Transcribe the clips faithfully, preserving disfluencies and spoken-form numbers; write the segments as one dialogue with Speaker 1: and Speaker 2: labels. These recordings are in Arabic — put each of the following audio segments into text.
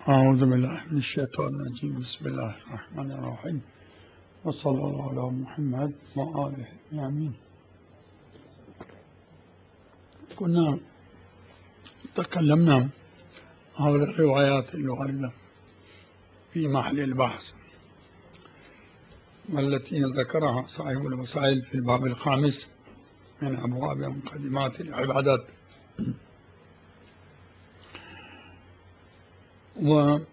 Speaker 1: أعوذ بالله من الشيطان الرجيم. بسم الله الرحمن الرحيم، وصلى الله على محمد وآله آمين. كنا تكلمنا حول الروايات الواردة في محل البحث، والتي ذكرها صاحب الوسائل في الباب الخامس من أبواب مقدمات العبادات. ولم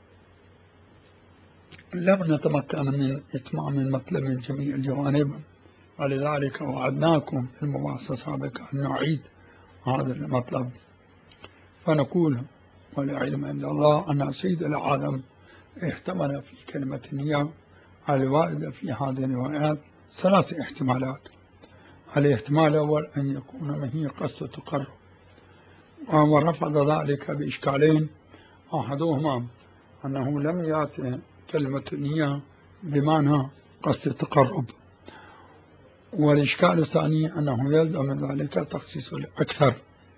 Speaker 1: نتمكن من إتمام المطلب من جميع الجوانب، ولذلك وعدناكم في المباحث السابقة أن نعيد هذا المطلب، فنقول والعلم عند الله أن سيد العالم احتمل في كلمة النية الواردة في هذه الروايات ثلاث احتمالات. الاحتمال الأول أن يكون ما هي قصد التقرب، ورفض ذلك بإشكالين: أحدهما أنه لم يأتي كلمة النية بمعنى قصد التقرب، والإشكال الثاني أنه يلزم من ذلك تخصيص الأكثر،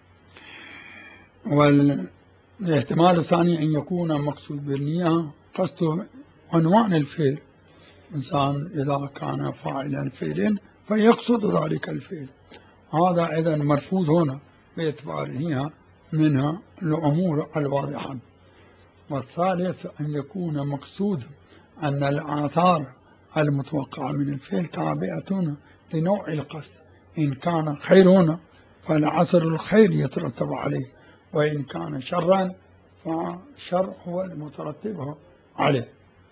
Speaker 1: والاحتمال الثاني أن يكون مقصود بالنية قصد عنوان الفعل. إنسان إذا كان فاعلا فعل فيقصد ذلك الفعل، هذا أيضا مرفوض هنا باعتبارها منها الأمور الواضحة. والثالث أن يكون مقصود أن الآثار المتوقعة من الفعل تابعة لنوع القصد، إن كان خير فالعصر الخير يترتب عليه، وإن كان شرا فالشر هو المترتب عليه.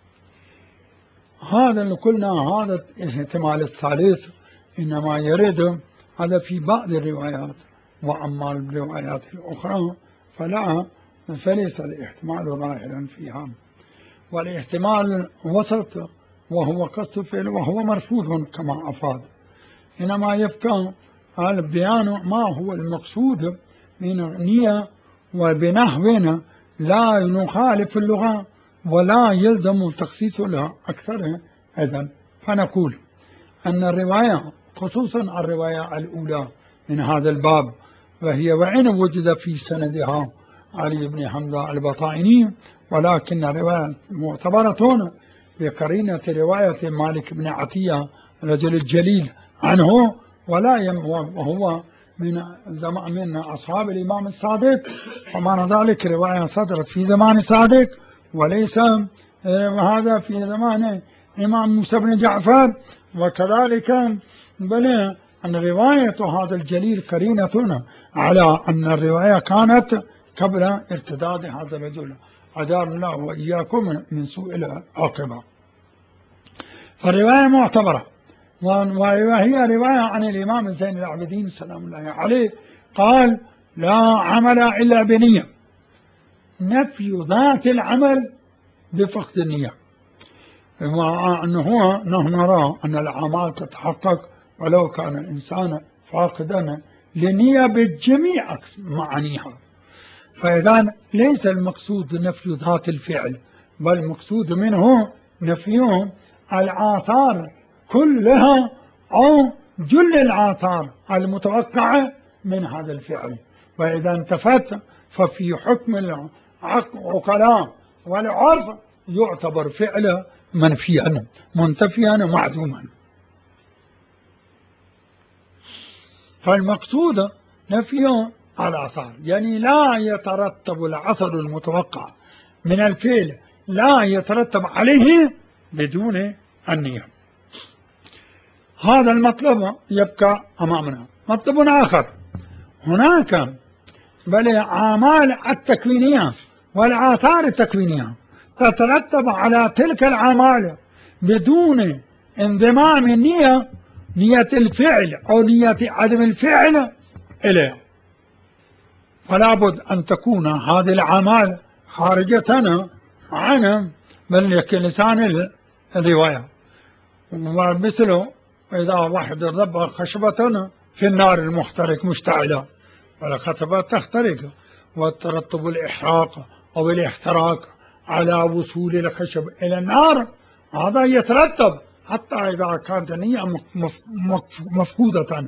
Speaker 1: هذا اللي قلنا، هذا الاحتمال الثالث إنما يرد هذا في بعض الروايات، وأما الروايات الأخرى فلا فليس الاحتمال ظاهرا فيها. والاحتمال وسط وهو قصد فعل وهو مرفوض كما أفاد، إنما يبقى البيان ما هو المقصود من النية وبنحو لا نخالف اللغة ولا يلزم تخصيص لها أكثر. إذن فنقول أن الرواية خصوصا الرواية الأولى من هذا الباب، وهي وإن وجد في سندها علي بن حمزة البطائني، ولكن رواية معتبرة بقرينة رواية مالك بن عطية الرجل الجليل عنه، ولا وهو من زمان من أصحاب الإمام الصادق، ومعنى ذلك رواية صدرت في زمان الصادق وليس هذا في زمان إمام موسى بن جعفر. وكذلك بل أن رواية هذا الجليل قرينة على أن الرواية كانت قبل ارتداد هذا الرجل، أجارنا الله وإياكم من سوء العاقبة. فالرواية معتبرة، وهي رواية عن الإمام زين العابدين سلام الله عليه قال: لا عمل إلا بنية، نفي ذات العمل بفقد النية. وأنه نحن نرى أن الأعمال تتحقق ولو كان الإنسان فاقدا لنية بجميع معانيها. فإذا ليس المقصود نفي ذات الفعل، بل المقصود منه نفي الآثار كلها أو جل الآثار المتوقعة من هذا الفعل. وإذا انتفت ففي حكم العقلاء والعرف يعتبر فعله منفيا منتفيا معدوما. فالمقصود نفي الآثار، يعني لا يترتب العثر المتوقع من الفعل لا يترتب عليه بدون النية. هذا المطلب يبقى أمامنا. مطلب آخر، هناك بل الأعمال التكوينية والآثار التكوينية تترتب على تلك الأعمال بدون انضمام النية، نية الفعل أو نية عدم الفعل إليه. فلا بد أن تكون هذه الأعمال خارجة عن بل لسان الرواية، ومثله إذا واحد ضرب خشبة في النار المحترق مشتعلة والخشبة تحترق، وترتب الإحراق أو الاحتراق على وصول الخشب إلى النار، هذا يترتب حتى إذا كانت النية مفقودة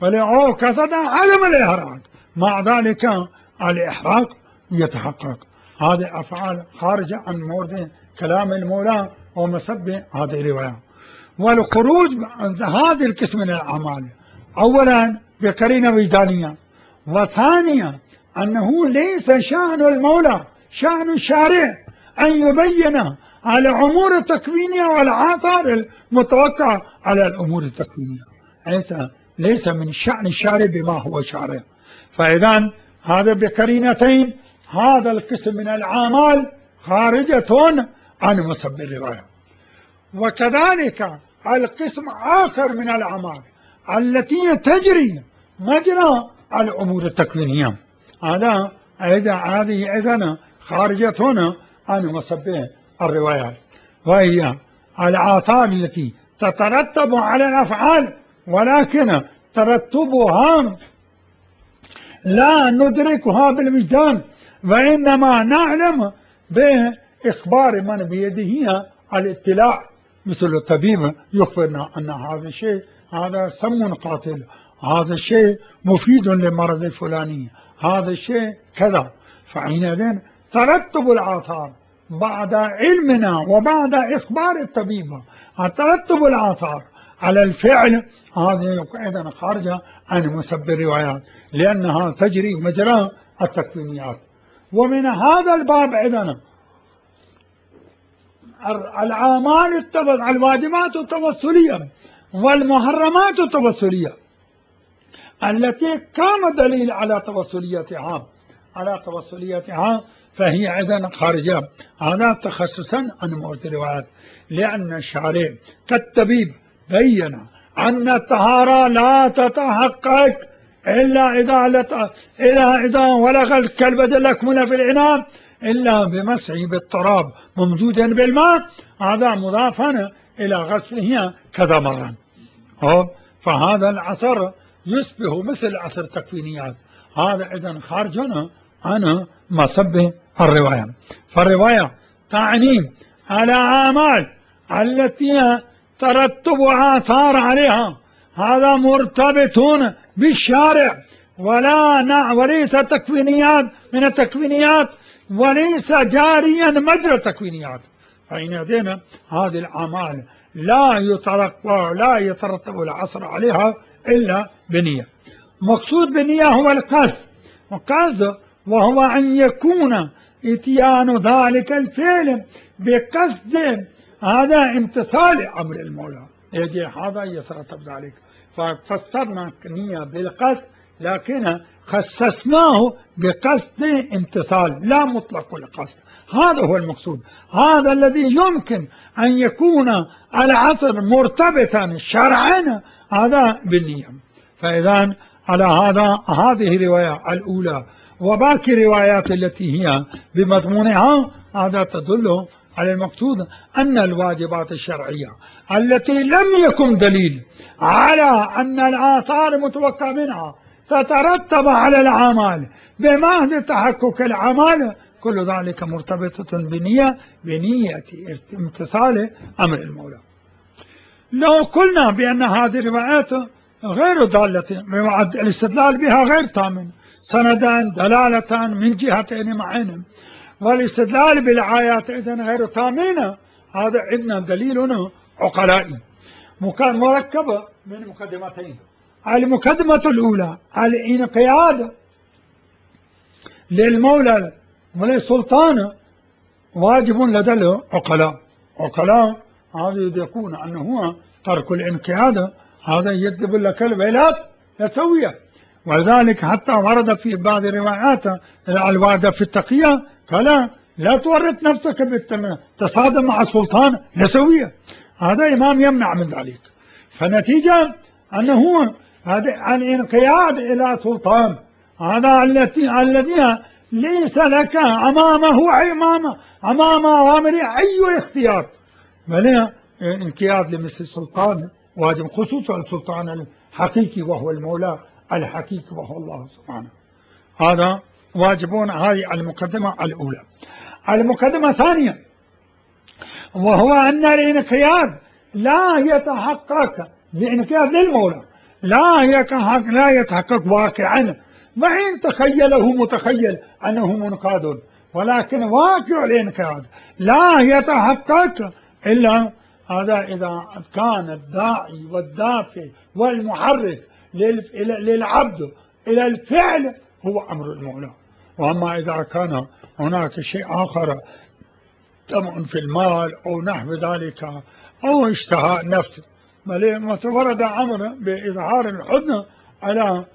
Speaker 1: أو كسد عدم الإحراق، مع ذلك الإحراق يتحقق. هذه أفعال خارجة عن مورد كلام المولى ومسبة هذه الرواية. والخروج عن هذا القسم من الأعمال أولا بقرينة وجدانية، وثانيا أنه ليس شأن المولى شأن الشارع أن يبين على الأمور التكوينية والآثار المتوقعة على الأمور التكوينية، ليس ليس من شأن الشارع بما هو شارع. فإذا هذا بقرينتين هذا القسم من الأعمال خارجة عن مسبب الرواية. وكذلك القسم آخر من الأعمال التي تجري مجرى الأمور التكوينية، هذا أيضا هذه أيضا خارجة عن مسبب الروايات، وهي الآثار التي تترتب على الأفعال ولكن ترتبها لا ندركها بالوجدان، وإنما نعلم بإخبار من بيده الاطلاع، مثل الطبيب يخبرنا أن هذا الشيء هذا سم قاتل، هذا الشيء مفيد للمرض الفلاني، هذا الشيء كذا. فحينئذ ترتب الآثار بعد علمنا وبعد إخبار الطبيب، ترتب الآثار على الفعل هذه أيضا خارجة عن مسبب الروايات لأنها تجري مجرى التكوينيات. ومن هذا الباب أيضا الأعمال الواجبات التوسلية والمحرمات التوسلية التي كان دليل على توسليتها على توسليتها فهي أيضا خارجة هذا تخصصا عن مورد الروايات، لأن الشارع كالطبيب بين أن الطهارة لا تتحقق إلا إذا إلا إذا ولغ الكلب الأكمل في الإناء إلا بمسحه بالتراب ممزوجا بالماء، هذا مضافا إلى غسله كذا مرة. فهذا العصر يشبه مثل عصر التكوينيات، هذا إذن خارج عن مسبب الرواية. فالرواية تعني على أعمال التي ترتب آثار عليها هذا مرتبط بالشارع ولا وليس تكوينيات من التكوينيات وليس جاريا مجرى التكوينيات. فحينئذ هذه الأعمال لا يترقى لا يترتب العصر عليها إلا بنية. مقصود بنية هو القصد، وقصد وهو أن يكون إتيان ذلك الفعل بقصد هذا امتثال أمر المولى، يجي هذا يترتب ذلك. ففسرنا النية بالقصد لكن خصصناه بقصد امتثال لا مطلق القصد، هذا هو المقصود، هذا الذي يمكن أن يكون العصر مرتبطا شرعا هذا بالنية. فإذا على هذا هذه الرواية الأولى وباقي الروايات التي هي بمضمونها هذا تدل على المقصود أن الواجبات الشرعية التي لم يكن دليل على أن الآثار متوقع منها تترتب على الأعمال بمهد تحقق الأعمال كل ذلك مرتبطة بنية بنية امتثال أمر المولى. لو قلنا بأن هذه الروايات غير دالة الاستدلال بها غير تام سندان دلالة من جهتين معين، والاستدلال بالآيات إذن غير تامين، هذا عندنا دليل عقلائي مركب من مقدمتين. المقدمة الأولى الانقياد للمولى وللسلطان واجب لدى العقلاء، عقلاء هذا يكون أنه هو ترك الانقياد هذا يجب لك الولايات يسويه، ولذلك حتى ورد في بعض الروايات الوارده في التقية قال لا تورط نفسك بالتصادم مع السلطان يسويه، هذا إمام يمنع من ذلك. فنتيجة أنه هذا الانقياد إلى سلطان هذا التي الذي ليس لك أمامه أمام أمام أوامر أي اختيار، بل انقياد لمثل السلطان واجب، خصوصا السلطان الحقيقي وهو المولى الحقيقي وهو الله سبحانه، هذا واجبون. هذه المقدمة الأولى. المقدمة الثانية وهو أن الانقياد لا يتحقق بانقياد للمولى لا يتحقق لا يتحقق واقعا، وإن تخيله متخيل أنه منقاد، ولكن واقع الانقياد لا يتحقق إلا هذا إذا كان الداعي والدافع والمحرك للعبد إلى الفعل هو أمر المولى. وأما إذا كان هناك شيء آخر طمع في المال أو نحو ذلك أو اشتهاء نفس، بل ورد أمر بإظهار الحزن على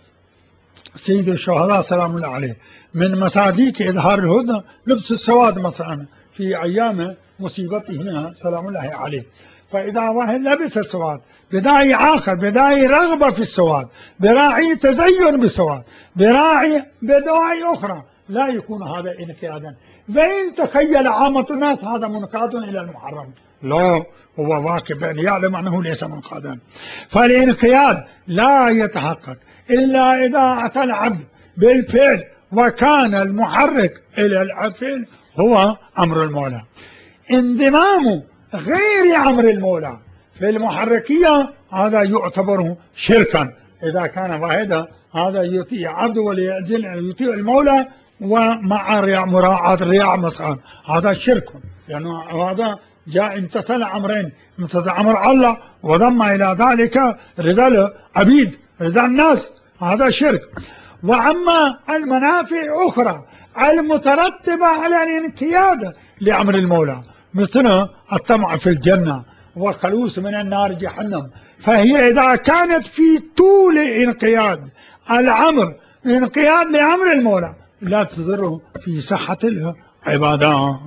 Speaker 1: سيد الشهداء سلام الله عليه، من مصاديق إظهار الحزن لبس السواد مثلا في أيام مصيبته سلام الله عليه. فإذا واحد لبس السواد بداعي آخر، بداعي رغبة في السواد، براعي تزين بالسواد، براعي بدواعي أخرى، لا يكون هذا انقيادا. وإن تخيل عامة الناس هذا منقاد إلى المحرم، لا، هو واقف أن يعلم أنه ليس منقادا. فالانقياد لا يتحقق إلا إذا أتى العبد بالفعل وكان المحرك إلى الفعل هو أمر المولى. انضمام غير أمر المولى في المحركية هذا يعتبر شركا، إذا كان واحدا هذا يطيع عبد ويطيع المولى ومع مراعاة الرياء مثلا، هذا شرك، لأنه يعني هذا جاء امتثل أمرين، امتثل أمر الله وضم إلى ذلك رضا العبيد رضا الناس، هذا شرك. وأما المنافع أخرى المترتبة على الانقياد لأمر المولى مثل الطمع في الجنة والخلوص من النار جهنم، فهي إذا كانت في طول انقياد الأمر انقياد لأمر المولى لا تضره في صحة العبادة.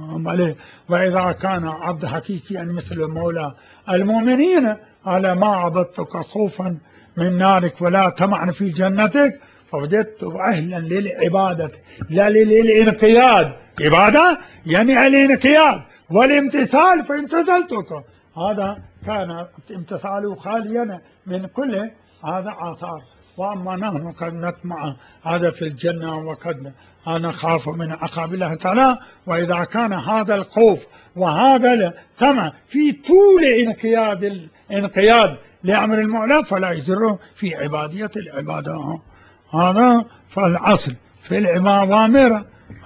Speaker 1: وإذا كان عبد حقيقيا مثل المولى المؤمنين على ما عبدتك خوفا من نارك ولا طمعا في جنتك فوجدت أهلا للعبادة لا للانقياد. عبادة يعني الانقياد والامتثال فامتثلتك، هذا كان امتثاله خاليا من كل هذا آثار. وأما نحن قد نطمع هذا في الجنة وقد نخاف من عقاب الله تعالى، وإذا كان هذا الخوف وهذا الطمع في طول انقياد الانقياد لأمر المولى فلا يجر في عبادية العبادة. هذا فالأصل في الأوامر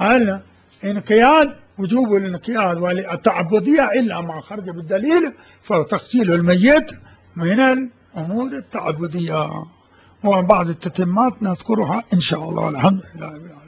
Speaker 1: الانقياد وجوب الانقياد والتعبدية إلا ما خرج بالدليل فتغسيل الميت من الأمور التعبدية، وبعض التتمات نذكرها إن شاء الله. الحمد لله.